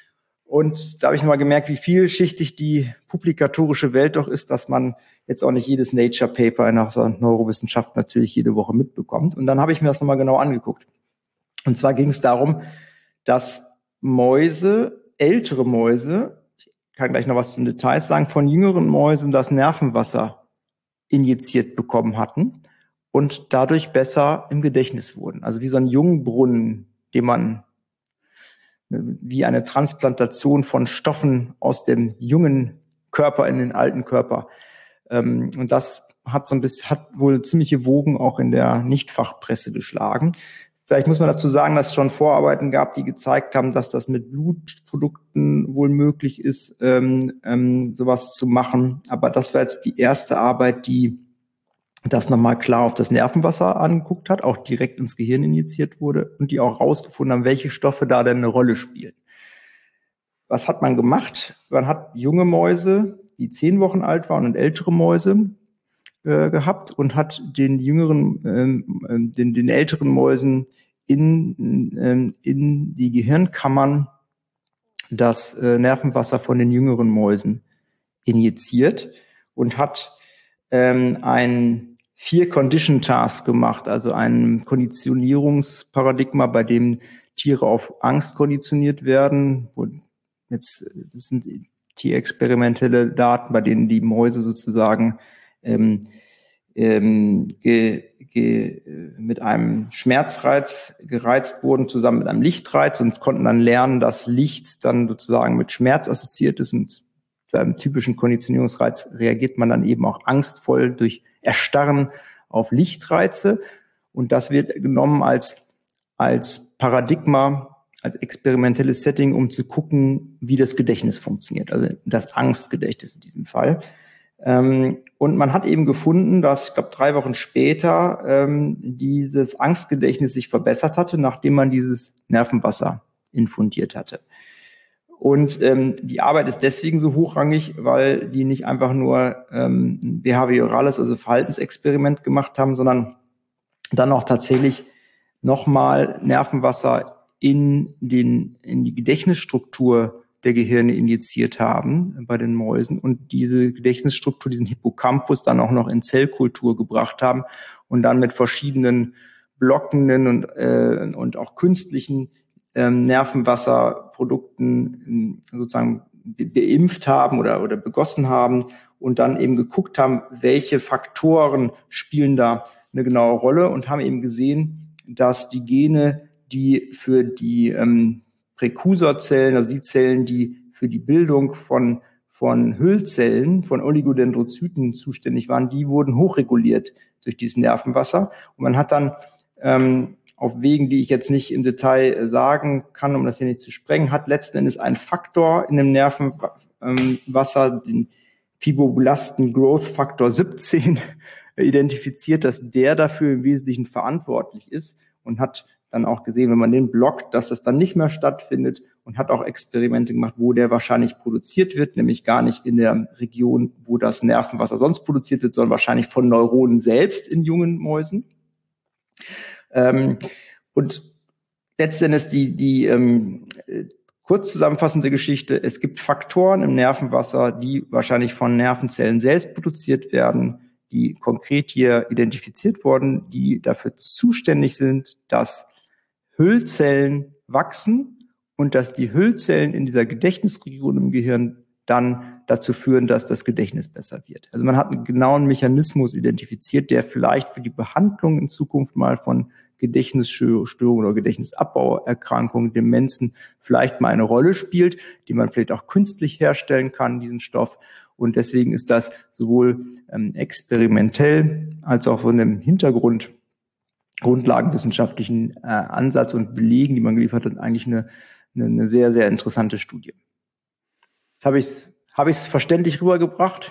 Und da habe ich nochmal gemerkt, wie vielschichtig die publikatorische Welt doch ist, dass man jetzt auch nicht jedes Nature-Paper in der Neurowissenschaft natürlich jede Woche mitbekommt. Und dann habe ich mir das nochmal genau angeguckt. Und zwar ging es darum, dass Mäuse, ältere Mäuse, ich kann gleich noch was zu den Details sagen, von jüngeren Mäusen das Nervenwasser injiziert bekommen hatten und dadurch besser im Gedächtnis wurden. Also wie so ein Jungbrunnen, den man, wie eine Transplantation von Stoffen aus dem jungen Körper in den alten Körper. Und das hat so ein bisschen, hat wohl ziemliche Wogen auch in der Nichtfachpresse geschlagen. Vielleicht muss man dazu sagen, dass es schon Vorarbeiten gab, die gezeigt haben, dass das mit Blutprodukten wohl möglich ist, ähm, ähm, sowas zu machen. Aber das war jetzt die erste Arbeit, die das nochmal klar auf das Nervenwasser angeguckt hat, auch direkt ins Gehirn injiziert wurde und die auch rausgefunden haben, welche Stoffe da denn eine Rolle spielen. Was hat man gemacht? Man hat junge Mäuse, die zehn Wochen alt waren und ältere Mäuse äh, gehabt und hat den jüngeren, ähm, den, den älteren Mäusen in, ähm, in die Gehirnkammern das äh, Nervenwasser von den jüngeren Mäusen injiziert und hat ähm, ein vier Condition Tasks gemacht, also ein Konditionierungsparadigma, bei dem Tiere auf Angst konditioniert werden. Und jetzt, das sind tierexperimentelle Daten, bei denen die Mäuse sozusagen ähm, ähm, ge, ge, mit einem Schmerzreiz gereizt wurden, zusammen mit einem Lichtreiz, und konnten dann lernen, dass Licht dann sozusagen mit Schmerz assoziiert ist, und beim typischen Konditionierungsreiz reagiert man dann eben auch angstvoll durch Erstarren auf Lichtreize. Und das wird genommen als, als Paradigma, als experimentelles Setting, um zu gucken, wie das Gedächtnis funktioniert. Also das Angstgedächtnis in diesem Fall. Und man hat eben gefunden, dass, ich glaube, drei Wochen später ähm, dieses Angstgedächtnis sich verbessert hatte, nachdem man dieses Nervenwasser infundiert hatte. Und ähm, die Arbeit ist deswegen so hochrangig, weil die nicht einfach nur ähm, ein behaviorales, also Verhaltensexperiment gemacht haben, sondern dann auch tatsächlich nochmal Nervenwasser in den in die Gedächtnisstruktur der Gehirne injiziert haben bei den Mäusen und diese Gedächtnisstruktur, diesen Hippocampus, dann auch noch in Zellkultur gebracht haben und dann mit verschiedenen blockenden und äh, und auch künstlichen ähm, Nervenwasserprodukten äh, sozusagen be- beimpft haben oder oder begossen haben und dann eben geguckt haben, welche Faktoren spielen da eine genaue Rolle, und haben eben gesehen, dass die Gene, die für die ähm, Präkursorzellen, also die Zellen, die für die Bildung von, von Hüllzellen, von Oligodendrozyten zuständig waren, die wurden hochreguliert durch dieses Nervenwasser. Und man hat dann ähm, auf Wegen, die ich jetzt nicht im Detail sagen kann, um das hier nicht zu sprengen, hat letzten Endes ein Faktor in dem Nervenwasser, den Fibroblasten Growth Factor siebzehn, identifiziert, dass der dafür im Wesentlichen verantwortlich ist, und hat dann auch gesehen, wenn man den blockt, dass das dann nicht mehr stattfindet, und hat auch Experimente gemacht, wo der wahrscheinlich produziert wird, nämlich gar nicht in der Region, wo das Nervenwasser sonst produziert wird, sondern wahrscheinlich von Neuronen selbst in jungen Mäusen. Ähm, und letztendlich die, die ähm, kurz zusammenfassende Geschichte: Es gibt Faktoren im Nervenwasser, die wahrscheinlich von Nervenzellen selbst produziert werden, die konkret hier identifiziert wurden, die dafür zuständig sind, dass Hüllzellen wachsen und dass die Hüllzellen in dieser Gedächtnisregion im Gehirn dann dazu führen, dass das Gedächtnis besser wird. Also man hat einen genauen Mechanismus identifiziert, der vielleicht für die Behandlung in Zukunft mal von Gedächtnisstörungen oder Gedächtnisabbauerkrankungen, Demenzen vielleicht mal eine Rolle spielt, die man vielleicht auch künstlich herstellen kann, diesen Stoff. Und deswegen ist das sowohl ähm, experimentell als auch von dem Hintergrund grundlagenwissenschaftlichen äh, Ansatz und Belegen, die man geliefert hat, eigentlich eine, eine, eine sehr, sehr interessante Studie. Jetzt habe ich es habe ich es verständlich rübergebracht.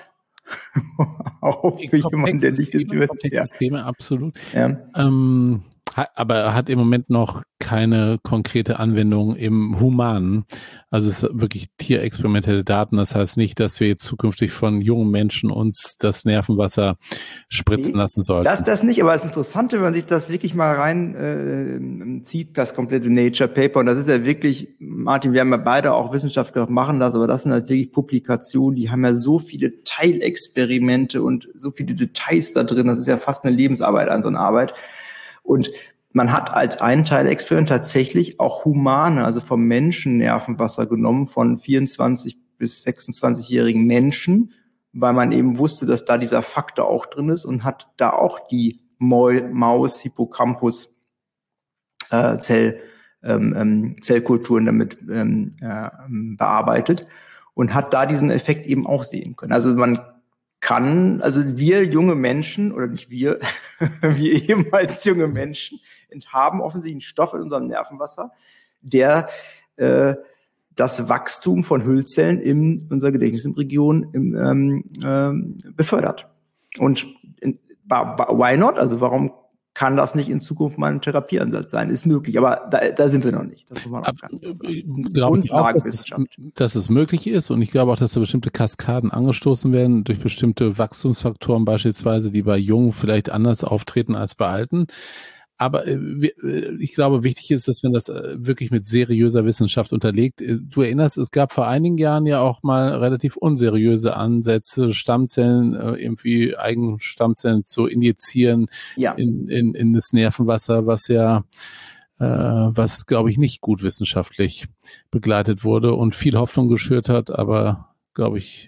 Auch für jemanden, der nicht komplexes Thema, absolut. Ja. Ähm, aber er hat im Moment noch keine konkrete Anwendung im Humanen. Also es ist wirklich tierexperimentelle Daten. Das heißt nicht, dass wir jetzt zukünftig von jungen Menschen uns das Nervenwasser spritzen nee, lassen sollten. Das das nicht, aber das Interessante, wenn man sich das wirklich mal rein äh, zieht, das komplette Nature Paper, und das ist ja wirklich, Martin, wir haben ja beide auch Wissenschaftler machen das, aber das sind halt wirklich Publikationen, die haben ja so viele Teilexperimente und so viele Details da drin, das ist ja fast eine Lebensarbeit an so einer Arbeit. Und man hat als einen Teilexperiment tatsächlich auch humane, also vom Menschen Nervenwasser genommen, von vierundzwanzig bis sechsundzwanzigjährigen Menschen, weil man eben wusste, dass da dieser Faktor auch drin ist, und hat da auch die Maus Hippocampus äh, Zell, ähm, Zellkulturen damit ähm, äh, bearbeitet und hat da diesen Effekt eben auch sehen können. Also man kann, also wir junge Menschen, oder nicht wir, wir ehemals junge Menschen, haben offensichtlich einen Stoff in unserem Nervenwasser, der äh, das Wachstum von Hüllzellen in unserer Gedächtnisregion im, ähm, ähm, befördert. Und in, why not? Also warum kann das nicht in Zukunft mal ein Therapieansatz sein? Ist möglich, aber da, da sind wir noch nicht. Das muss man auch ganz klar sagen. Glaube ich auch, dass es, dass es möglich ist, und ich glaube auch, dass da bestimmte Kaskaden angestoßen werden durch bestimmte Wachstumsfaktoren beispielsweise, die bei Jungen vielleicht anders auftreten als bei Alten. Aber äh, wir, äh, ich glaube, wichtig ist, dass man das äh, wirklich mit seriöser Wissenschaft unterlegt. Äh, du erinnerst, es gab vor einigen Jahren ja auch mal relativ unseriöse Ansätze, Stammzellen, äh, irgendwie Eigenstammzellen zu injizieren Ja. in, in, in das Nervenwasser, was ja, äh, was glaube ich nicht gut wissenschaftlich begleitet wurde und viel Hoffnung geschürt hat, aber glaube ich.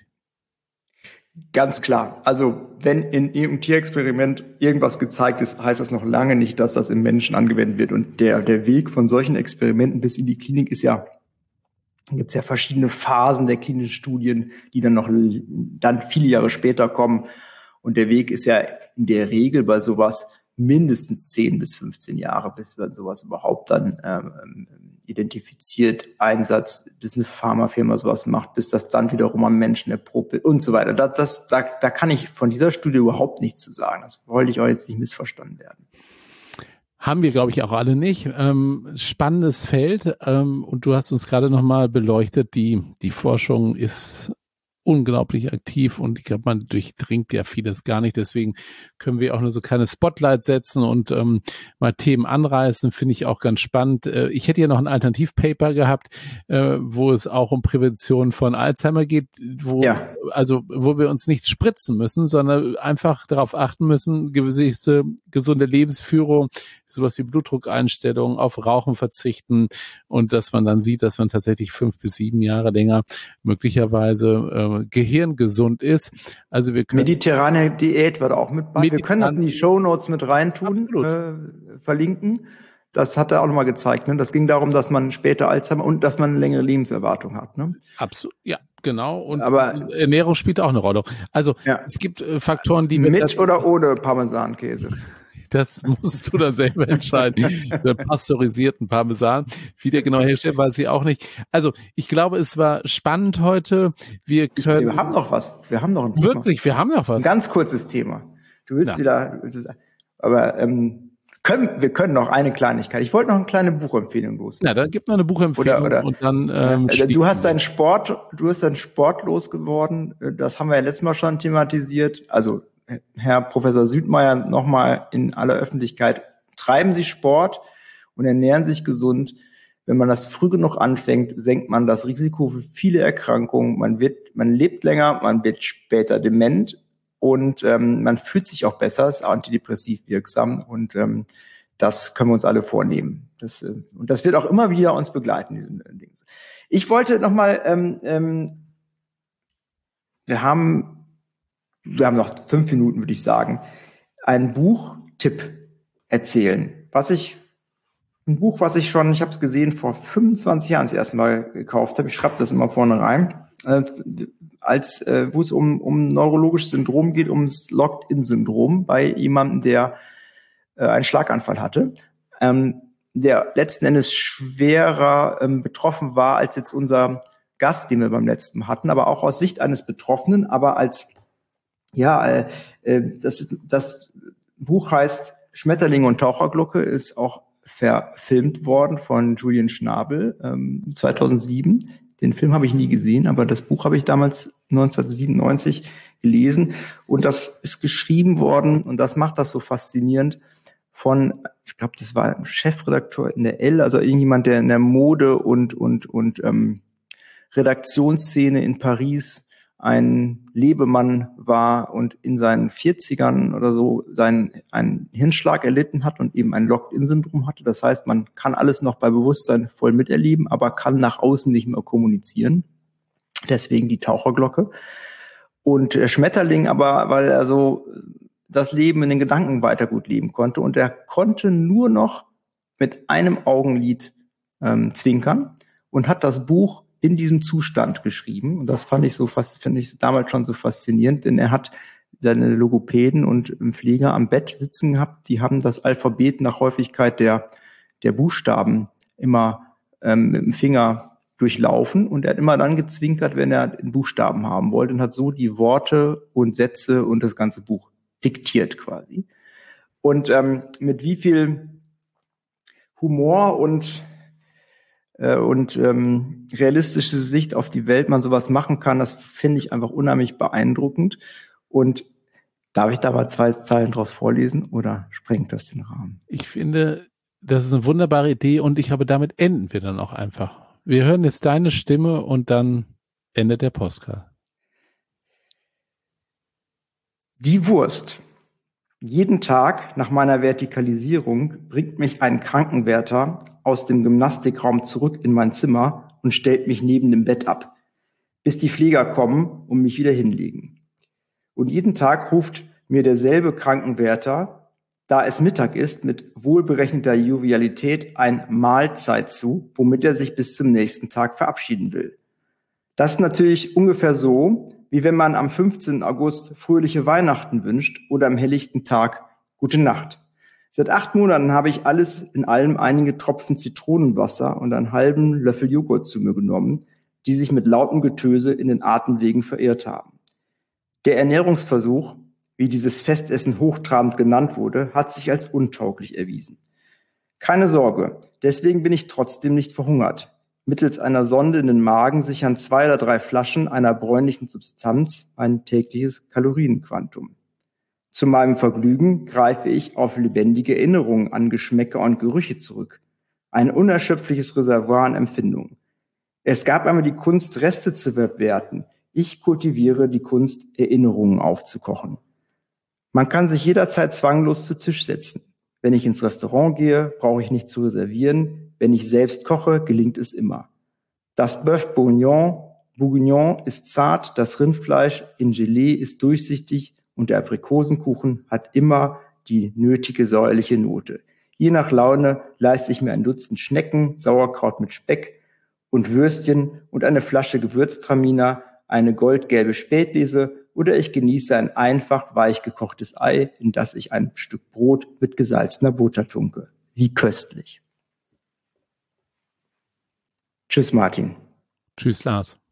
Ganz klar. Also wenn in einem Tierexperiment irgendwas gezeigt ist, heißt das noch lange nicht, dass das im Menschen angewendet wird. Und der, der Weg von solchen Experimenten bis in die Klinik ist ja, gibt es ja verschiedene Phasen der klinischen Studien, die dann noch dann viele Jahre später kommen. Und der Weg ist ja in der Regel bei sowas mindestens zehn bis fünfzehn Jahre, bis man sowas überhaupt dann ähm, identifiziert, Einsatz, bis eine Pharmafirma sowas macht, bis das dann wiederum am Menschen erprobt wird und so weiter. Das, das, da, da kann ich von dieser Studie überhaupt nichts zu sagen. Das wollte ich auch jetzt nicht missverstanden werden. Haben wir, glaube ich, auch alle nicht. Ähm, spannendes Feld. Ähm, und du hast uns gerade nochmal beleuchtet, die, die Forschung ist unglaublich aktiv und ich glaube, man durchdringt ja vieles gar nicht. Deswegen können wir auch nur so kleine Spotlights setzen und ähm, mal Themen anreißen, finde ich auch ganz spannend. Äh, ich hätte ja noch ein Alternativpaper gehabt, äh, wo es auch um Prävention von Alzheimer geht, wo Ja. also wo wir uns nicht spritzen müssen, sondern einfach darauf achten müssen, gewisse gesunde Lebensführung, sowas wie Blutdruckeinstellungen, auf Rauchen verzichten und dass man dann sieht, dass man tatsächlich fünf bis sieben Jahre länger möglicherweise äh, gehirngesund ist. Also wir können mediterrane Diät wird auch mit bei. Wir können das in die Shownotes mit reintun, äh, verlinken. Das hat er auch nochmal gezeigt. Ne? Das ging darum, dass man später Alzheimer und dass man eine längere Lebenserwartung hat. Ne? Absolut, ja, genau. Und aber Ernährung spielt auch eine Rolle. Also ja. es gibt äh, Faktoren, die mit oder ohne Parmesankäse. Das musst du dann selber entscheiden. Der pasteurisierten Parmesan, wie der genau herstellt, weiß ich auch nicht. Also ich glaube, es war spannend heute. Wir können. Ich, wir haben noch was. Wir haben noch ein Wirklich, wir haben noch was. Ein ganz kurzes Thema. Du willst ja. wieder, du willst es, aber ähm, können, wir können noch eine Kleinigkeit. Ich wollte noch eine kleine Buchempfehlung los. Ja, dann gib noch eine Buchempfehlung oder, oder, und dann. Ähm, ja, du hast deinen Sport, du hast deinen Sport losgeworden. Das haben wir ja letztes Mal schon thematisiert. Also Herr Professor Südmeier, nochmal in aller Öffentlichkeit, treiben Sie Sport und ernähren sich gesund. Wenn man das früh genug anfängt, senkt man das Risiko für viele Erkrankungen. Man wird, man lebt länger, man wird später dement und ähm, man fühlt sich auch besser, ist antidepressiv wirksam und ähm, das können wir uns alle vornehmen. Das, äh, und das wird auch immer wieder uns begleiten, diese Dings. Ich wollte nochmal, ähm, ähm, wir haben Wir haben noch fünf Minuten, würde ich sagen, einen Buchtipp erzählen. Was ich, ein Buch, was ich schon, ich habe es gesehen, vor fünfundzwanzig Jahren das erste Mal gekauft habe. Ich schreibe das immer vorne rein. Äh, als, äh, wo es um, um neurologisches Syndrom geht, ums Locked-in-Syndrom bei jemandem, der äh, einen Schlaganfall hatte, ähm, der letzten Endes schwerer ähm, betroffen war als jetzt unser Gast, den wir beim letzten Mal hatten, aber auch aus Sicht eines Betroffenen, aber als Ja, äh, das, das Buch heißt Schmetterlinge und Taucherglocke, ist auch verfilmt worden von Julian Schnabel ähm, zweitausendsieben. Den Film habe ich nie gesehen, aber das Buch habe ich damals neunzehnhundertsiebenundneunzig gelesen. Und das ist geschrieben worden, und das macht das so faszinierend, von, ich glaube, das war ein Chefredakteur in der Elle, also irgendjemand, der in der Mode- und, und, und ähm, Redaktionsszene in Paris ein Lebemann war und in seinen vierzigern oder so seinen einen Hirnschlag erlitten hat und eben ein Locked-in-Syndrom hatte. Das heißt, man kann alles noch bei Bewusstsein voll miterleben, aber kann nach außen nicht mehr kommunizieren. Deswegen die Taucherglocke. Und der Schmetterling aber, weil er so das Leben in den Gedanken weiter gut leben konnte. Und er konnte nur noch mit einem Augenlid ähm, zwinkern und hat das Buch in diesem Zustand geschrieben. Und das fand ich so fast, finde ich damals schon so faszinierend, denn er hat seine Logopäden und Pfleger am Bett sitzen gehabt, die haben das Alphabet nach Häufigkeit der, der Buchstaben immer ähm, mit dem Finger durchlaufen und er hat immer dann gezwinkert, wenn er einen Buchstaben haben wollte und hat so die Worte und Sätze und das ganze Buch diktiert quasi. Und ähm, mit wie viel Humor und und ähm, realistische Sicht auf die Welt man sowas machen kann, das finde ich einfach unheimlich beeindruckend. Und Darf ich da mal zwei Zeilen draus vorlesen oder sprengt das den Rahmen? Ich finde, das ist eine wunderbare Idee und ich habe, damit enden wir dann auch einfach. Wir hören jetzt deine Stimme und dann endet der Postcard. Die Wurst. Jeden Tag nach meiner Vertikalisierung bringt mich ein Krankenwärter aus dem Gymnastikraum zurück in mein Zimmer und stellt mich neben dem Bett ab, bis die Pfleger kommen und mich wieder hinlegen. Und jeden Tag ruft mir derselbe Krankenwärter, da es Mittag ist, mit wohlberechneter Jovialität ein Mahlzeit zu, womit er sich bis zum nächsten Tag verabschieden will. Das ist natürlich ungefähr so, wie wenn man am fünfzehnten August fröhliche Weihnachten wünscht oder am helllichten Tag gute Nacht. Seit acht Monaten habe ich alles in allem einige Tropfen Zitronenwasser und einen halben Löffel Joghurt zu mir genommen, die sich mit lautem Getöse in den Atemwegen verirrt haben. Der Ernährungsversuch, wie dieses Festessen hochtrabend genannt wurde, hat sich als untauglich erwiesen. Keine Sorge, deswegen bin ich trotzdem nicht verhungert. Mittels einer Sonde in den Magen sichern zwei oder drei Flaschen einer bräunlichen Substanz mein tägliches Kalorienquantum. Zu meinem Vergnügen greife ich auf lebendige Erinnerungen an Geschmäcker und Gerüche zurück. Ein unerschöpfliches Reservoir an Empfindungen. Es gab einmal die Kunst, Reste zu verwerten. Ich kultiviere die Kunst, Erinnerungen aufzukochen. Man kann sich jederzeit zwanglos zu Tisch setzen. Wenn ich ins Restaurant gehe, brauche ich nicht zu reservieren. Wenn ich selbst koche, gelingt es immer. Das Bœuf Bourguignon, Bourguignon ist zart, das Rindfleisch in Gelee ist durchsichtig und der Aprikosenkuchen hat immer die nötige säuerliche Note. Je nach Laune leiste ich mir ein Dutzend Schnecken, Sauerkraut mit Speck und Würstchen und eine Flasche Gewürztraminer, eine goldgelbe Spätlese oder ich genieße ein einfach weich gekochtes Ei, in das ich ein Stück Brot mit gesalzener Butter tunke. Wie köstlich. Tschüss, Martin. Tschüss, Lars.